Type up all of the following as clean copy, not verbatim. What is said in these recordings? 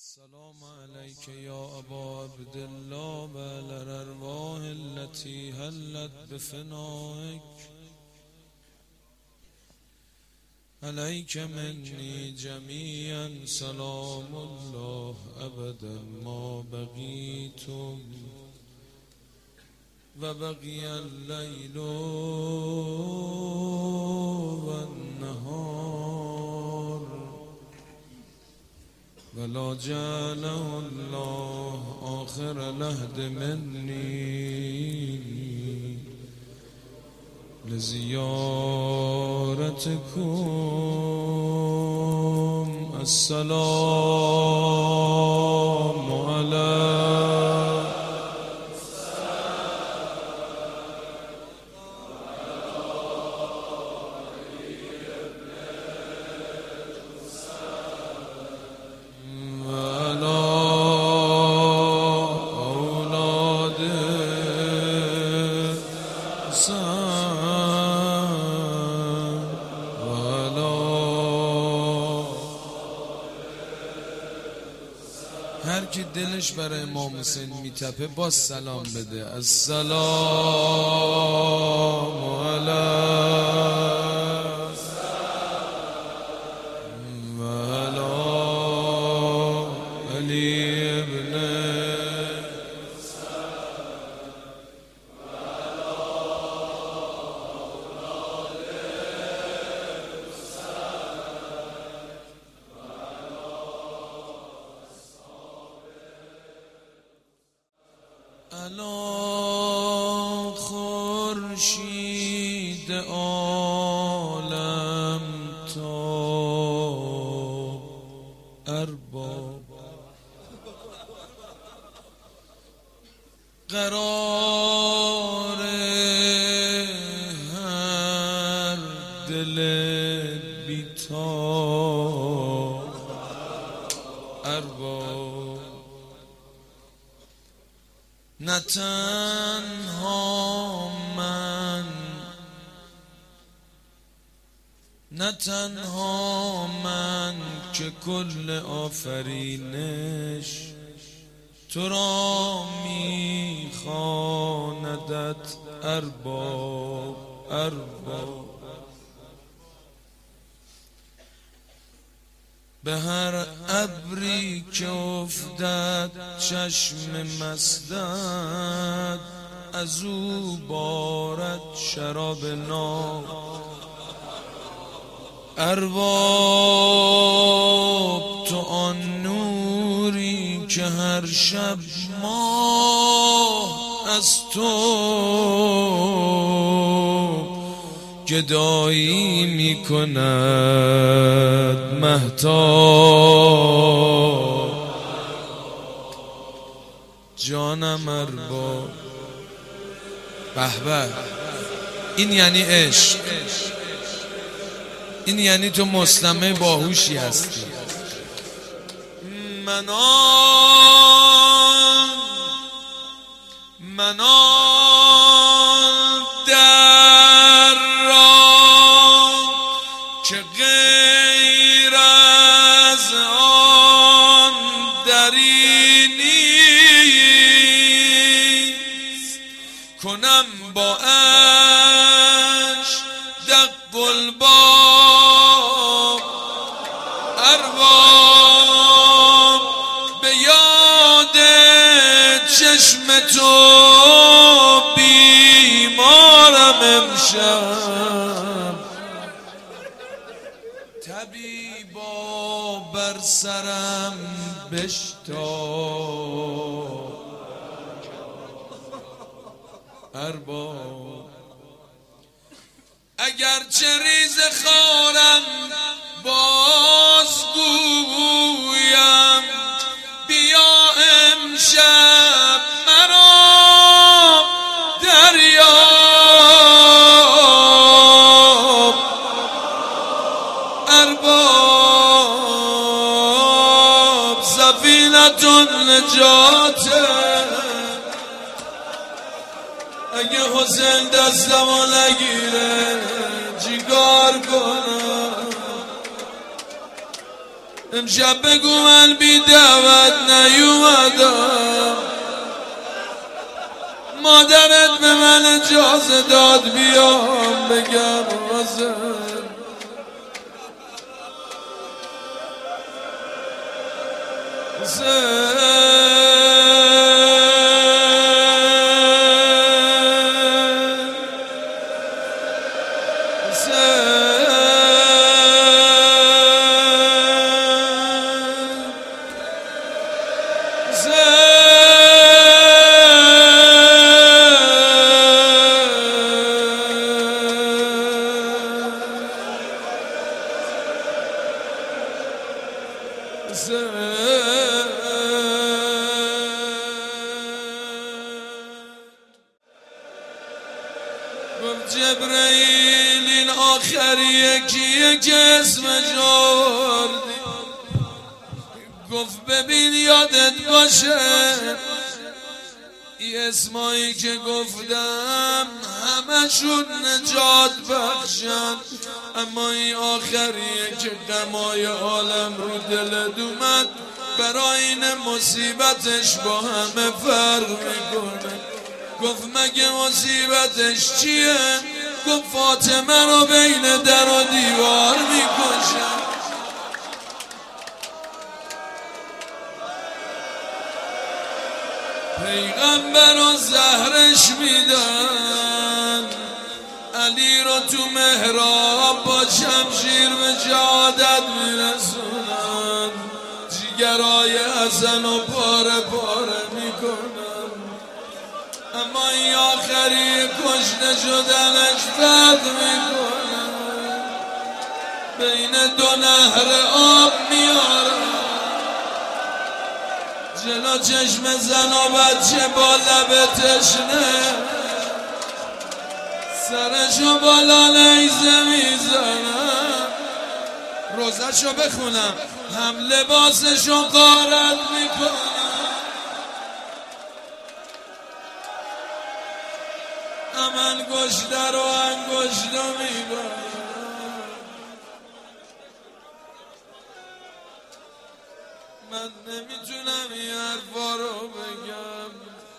السلام عليك يا أبا عبد الله وعلى الأرواح التي هلت بفنائك عليك مني جميعا سلام الله أبدا ما بقيتم وبقي الليل والنهار ولا جعله الله آخر لهد مني لزيارتكم. السلام عليكم. هر کی دلش برای امام حسین میتپه باز سلام بده. السلام علیکم و علی علی ابن الا خورشید عالم تا ارباب قرار هر دل بی‌تاب ارباب نه تنها من که کل آفرینش تو را میخواندت ارباب به هر ابری که افتد چشم مستت از او بارد شراب ناب ارباب تو آن نوری که هر شب ماه از تو گدایی می کند مهتاب جانم ارباب. به به، این یعنی عشق، این یعنی تو مسلمه باهوشی هستی. من آن در را که غیر از آن دری نیست کنم با اش دق الباب ارباب به یاد چشم تو بیمارم امشب طبیبا بر سرم بشتاب ارباب اگرچه ریز خارم باز گویم بیا امشب مرا دریاب ارباب سفینة النجاته اگه حسین دستمو نگیره چیکار کنم امشب بگو من بی دعوت نیومدم، مادرت به من اجازه داد بیام بگم واسه گفت جبرئیل این آخریه کیه که اسمش آوردی؟ گفت ببین یادت باشه این اسمایی که گفتم همشون نجات بخشن، اما این آخریه که غمای عالم رو دلت اومد برای این مصیبتش با همه فرق میکنه. گفت مگه مصیبتش چیه؟ گفت فاطمه رو بین در و دیوار میکشن. پیغمبر رو زهرش میدن، علی رو تو محراب با شمشیر به شهادت میرسونن، جگرهای حسن و پاره پاره میکنن، اما این آخری کشته شدنش فرق میکنن، بین دو نهر آب میارن، جلو چشم زن و بچه با لب تشنه سرشو بالا نیزه میزنم. روزشو بخونم، هم لباسشو غارت میکنم، هم انگشتر رو انگشتو میبرم. من نمیتونم این حرفا رو بگم،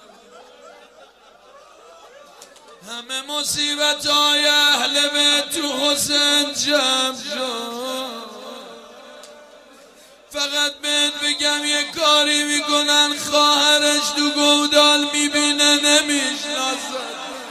همه مصیبت‌های اهل بیت تو حسین جمع شد. فقط بهت بگم یه کاری میکنن خواهرش تو گودال میبینه نمیشناسه.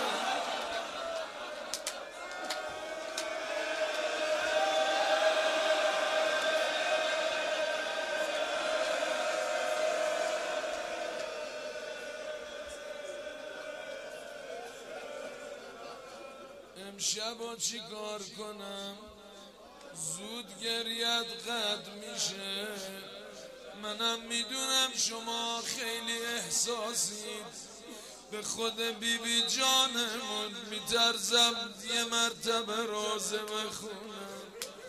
امشبا چی کار کنم؟ زود گریت قد میشه، منم میدونم شما خیلی احساسید، به خود بی جانمون میترسم یه مرتبه روزه بخونم.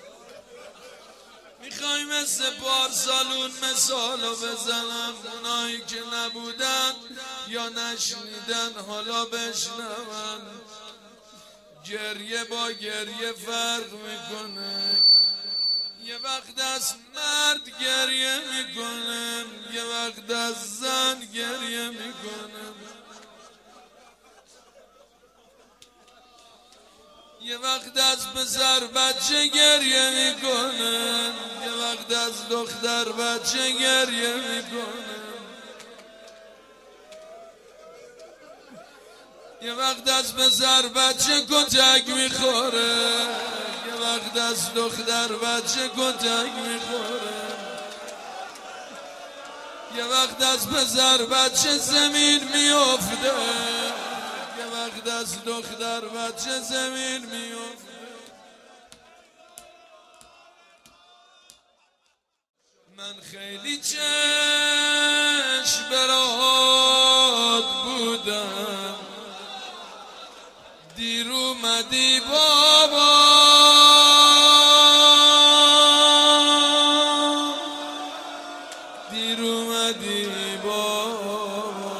میخوای مثل پارسالون مثالو بزنم، اونایی که نبودن یا نشنیدن حالا بشنون. گریه با گریه فرق میکنه، یه وقت از مرد گریه میکنه، یه وقت از زن گریه میکنه، یه وقت از پسر بچه گریه میکنه، یه وقت از دختر بچه گریه میکنه، یه وقت از پسر بچه کتک میخوره، یه وقت از دختر بچه کتک میخوره، یه وقت از پسر بچه زمین میافته، یه وقت از دختر بچه زمین میافته. من خیلی چشم برات بودم، دیر اومدی بابا، دیر اومدی بابا،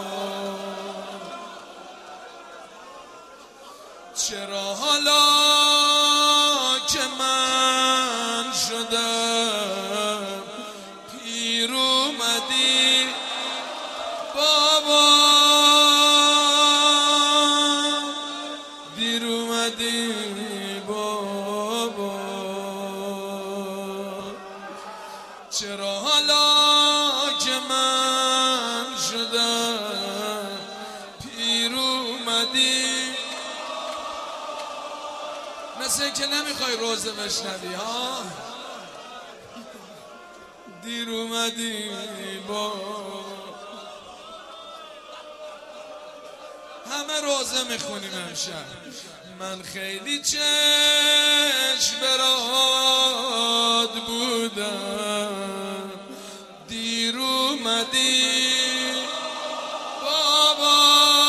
چرا حالا که من شدم اومدی بابا، دیر اومدی بابا. چرا حالا که من شدم پیر اومدی؟ مثل که نمیخوای روزه بشنوی ها. دیر اومدی با همه روزه میخونیم امشب. من خیلی چشم برات بودم، دیر اومدی بابا،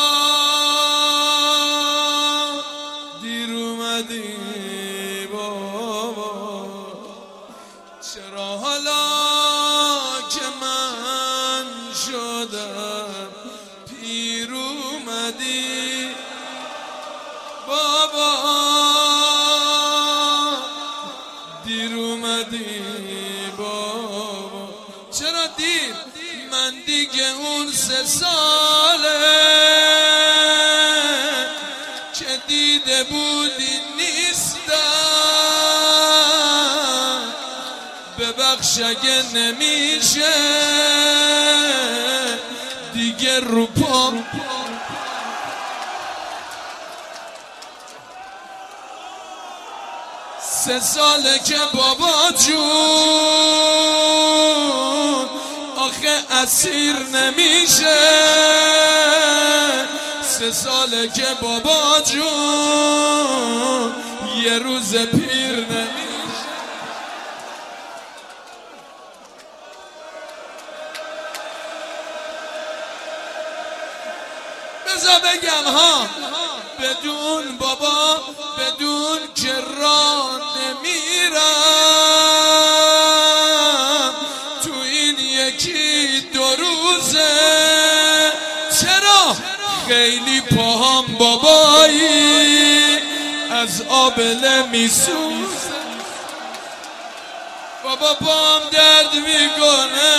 دیر اومدی بابا. چرا حالا که من شدم پیر اومدی بابا، دیر اومدی بابا. چرا دیر؟ من دیگه اون 3 ساله که دیده بودی نیستم. ببخش اگه نمیشه دیگه رو پام 3 ساله که بابا جون آخه اسیر نمیشه. 3 ساله که بابا جون یه روز پیر نمیشه. بذار بگم ها، بدون بابا بدون که راه نمیرم تو این 1-2 روزه. چرا؟ خیلی پاهم بابایی از آبله میسوزه. بابا پام درد میکنه،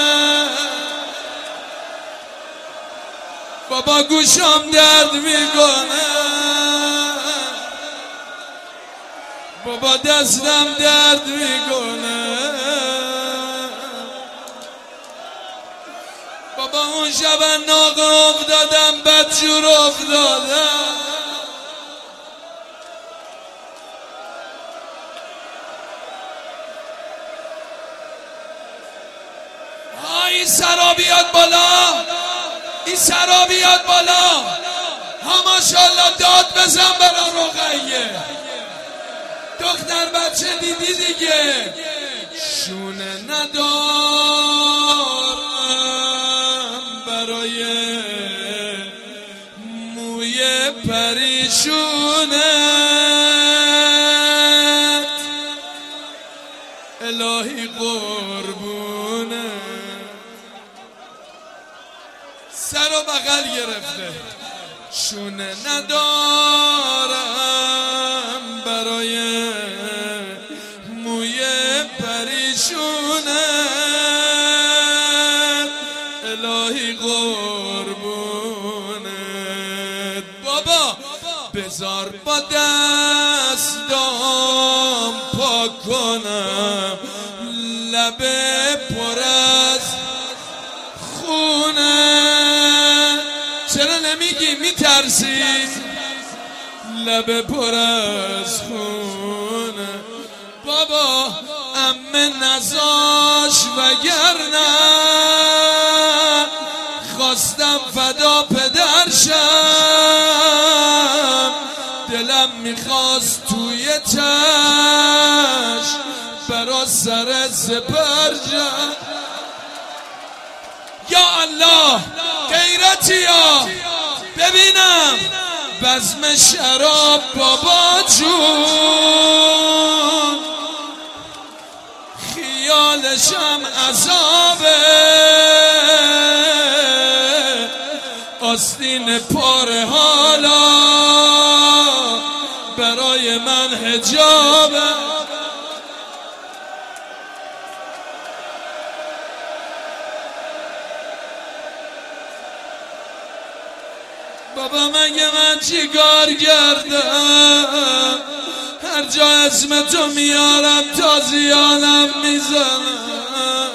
بابا گوشم درد میکنه، بابا دستم درد میکنه. بابا اون شب ناقه افتادم بدجور افتادم. این سرا بیاد بالا، این سرا بیاد بالا. ها ماشاءالله داد بزن برا رقیه. دختر بچه دیدی دیگه. شونه ندارم برای موی پریشونت، الهی قربونه. سر و بغل گرفته. شونه ندارم برای موی پریشونت، الهی قربونت. بابا بذار با دستام پاک کنم لب پر از خونه. چرا نمیگی؟ میترسی؟ لب پر از خونه. بابا عمه نزاش وگرنه خواستم فدا پدرشم. دلم میخواست توی چشم برا سر سپرجم. یا الله غیرتی ها ببینم بزم شراب بابا جون، خیالشم عذابه. آستین پاره حالا برای من حجابه. بابا مگه من چی کار کردم؟ هر جا اسم تو میارم تازیانم میزنم.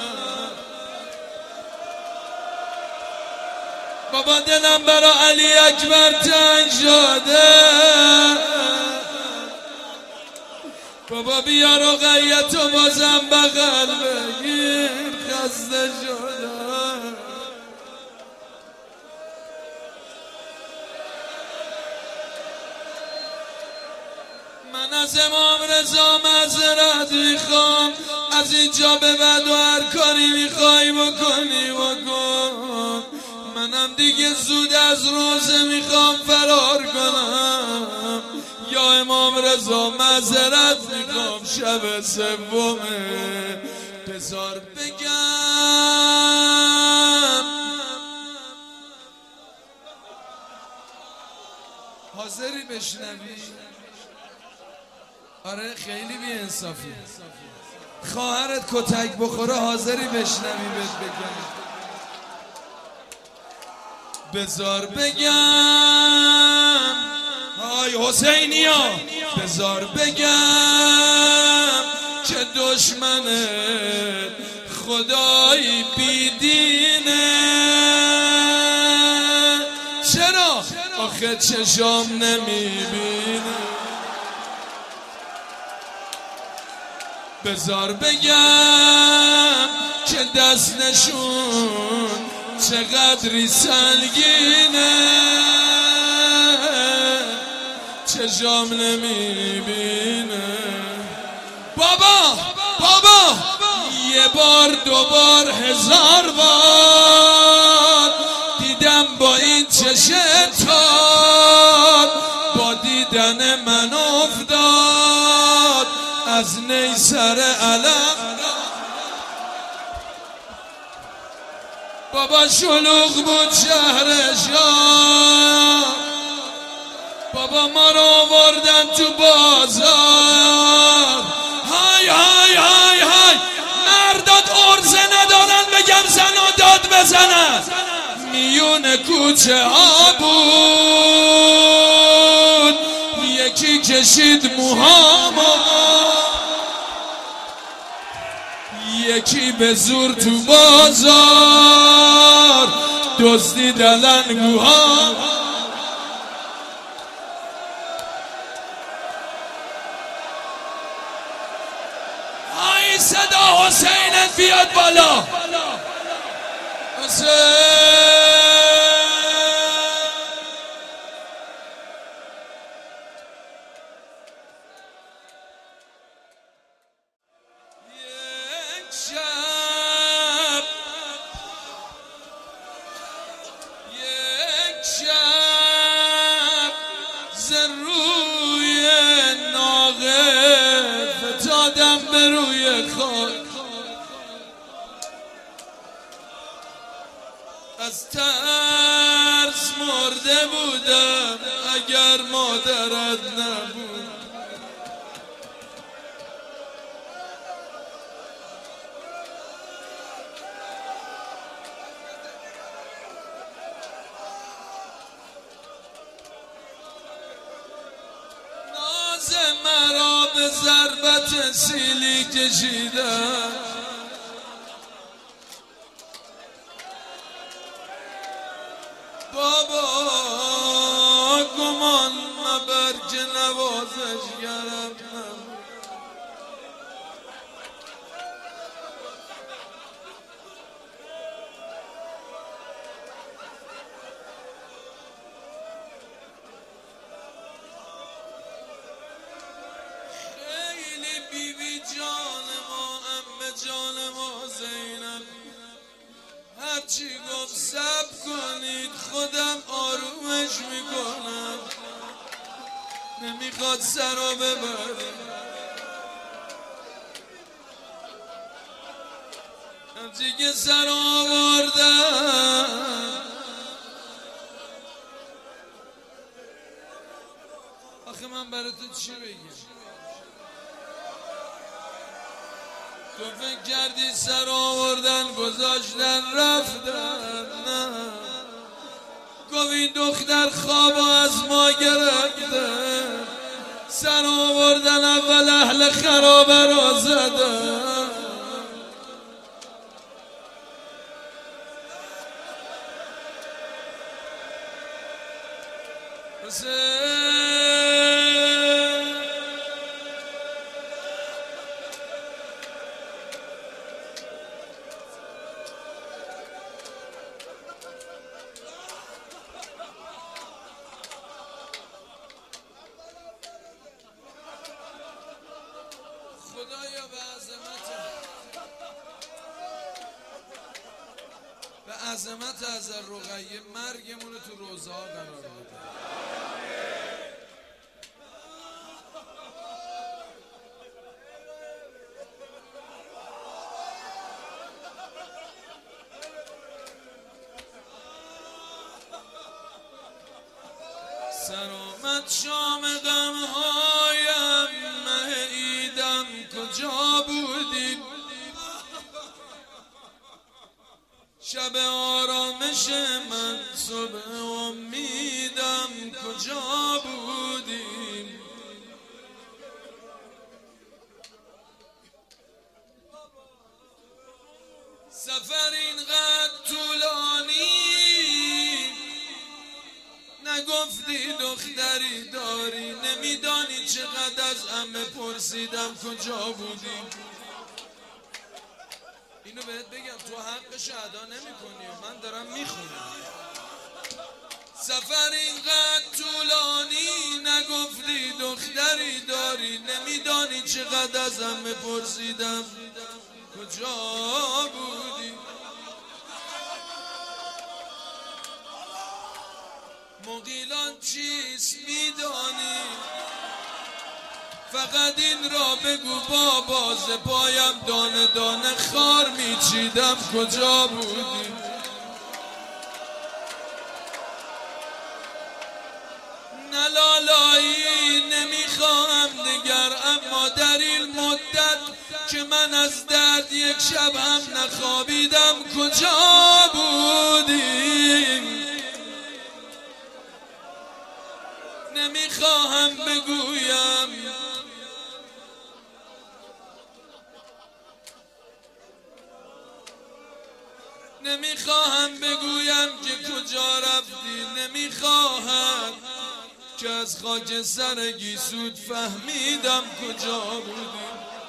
بابا دلم برا علی اکبر تنگ شده. بابا بیا رقیتو بازم بغل بگیر، خسته شدم. من از امام رضا معذرت میخوام، از اینجا به بعد و هر کاری میخوای بکنی بکن. منم دیگه زود از روزه میخوام فرار کنم. یا امام رضا معذرت میخوام، شب سومه بذار بگم. حاضری بشنوی؟ آره خیلی بی انصافی. خواهرت کتک بخوره حاضری بشنوی بهت بگم؟ بذار بگم های حسینیا، بذار بگم که دشمن خدایی بیدینه. چرا؟ آخه چشام نمیبینه. بذار بگم که دست نشون چقدری سنگینه. چشام نمیبینه. بابا یه بار دوبار هزار بار دیدم با این چشم تار، با دیدن من افتاد از نیسر علم. بابا شلوغ بود شهر شام، بابا ما رو آوردن تو بازار. های های های های مردات ارزه ندارن بگم زنا داد بزنن. میون کوچه ها بود یکی کشید موهامو، یکی به زور تو بازار دزدید لنگوها. آی صدا حسین بیاد بالا. حسین یک شب روی ناقه فتادم به روی خاک، از ترس مرده بودم اگر مادرت نبود. مرا به ضربت سیلی کشیدن، بابا گمان مبر که نوازش گرم. بیبی جان ما، عمه جان ما زینب، هرچی گفت صبر کنید خودم آرومش میکنم. نمیخواد سرا ببریم، همچی که سر آوردم. آخه من برای تو چی بگم؟ تو فکر کردی سر آوردن گذاشتن رفتن؟ نه، گفت این دختر خواب از ما گرفته، سر آوردن اول اهل خرابه را زدن. خدایا به عظمت از رقیه مرگمون تو روزه ها قرار بده. سرآمد شام غمهایم، مه عیدم کجا بودی؟ شب آرامش من، صبح امیدم کجا بودی؟ سفر اینقدر طولانی، نگفتی دختری داری، نمیدانی چقدر از عمه پرسیدم کجا بودی. اینو بهت بگم تو حقش ادا نمی کنی، من دارم میخونم. سفر اینقدر طولانی، نگفتی دختری داری، نمیدانی چقدر از عمه پرسیدم کجا بودی. مغیلان چیست میدانی؟ فقط این را بگو بابا، ز پایم دانه دانه خار میچیدم کجا بودی؟ نه لالایی نمیخواهم دگر، اما در این مدت که من از درد یک شب هم نخوابیدم کجا بودی؟ نمیخواهم بگویم، نمیخواهم بگویم که کجا رفتی، نمیخواهم که از خاک سر گیسوت فهمیدم کجا بودی.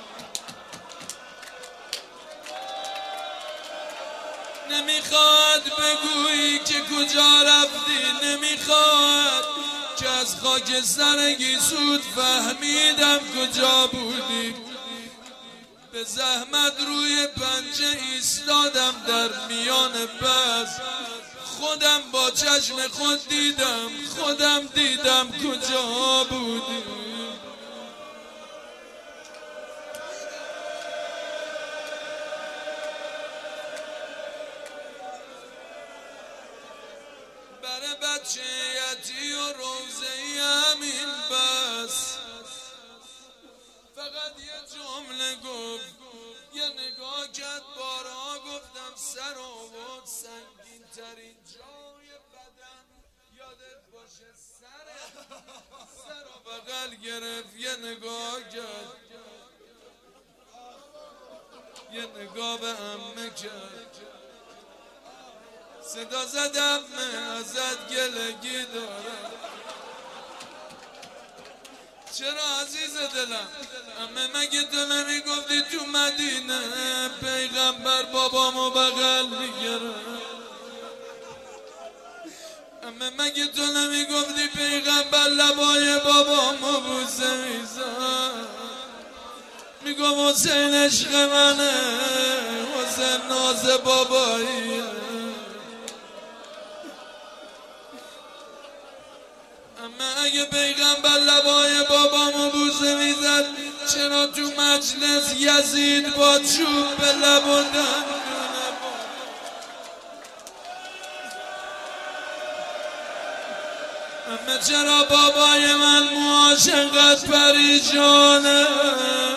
نمیخواد بگویی که کجا رفتی، نمیخواد که از خاک سر گیسوت فهمیدم کجا بودی. به زحمت روی پنجه ایستادم در میان بس، خودم با چشم خود دیدم، خودم دیدم کجا بودی. برای بچه یتی و روزه‌ای همین بس، فقط یه جمله گفت، یه نگاه کرد بارها، گفتم سر آورد سنگین ترین جای بدن، یادت باشه سر بغل گرفت، یه نگاه کرد، یه نگاه به عمه کرد، صدا زد عمه ازت گلگی دارم. چرا عزیز دلم؟ عمه مگه تو نمیگفتی تو مدینه پیغمبر بابامو بغل میگیره؟ عمه مگه تو نمیگفتی پیغمبر لبای بابامو بوسه میزن؟ میگم حسین عشق منه، حسین ناز باباییه. اما اگه پیغمبر لبای بابامو بوسه میزد، چرا تو مجلس یزید با چوب به لب و دندونه بود؟ اما چرا بابای من معاشقت پریشانه؟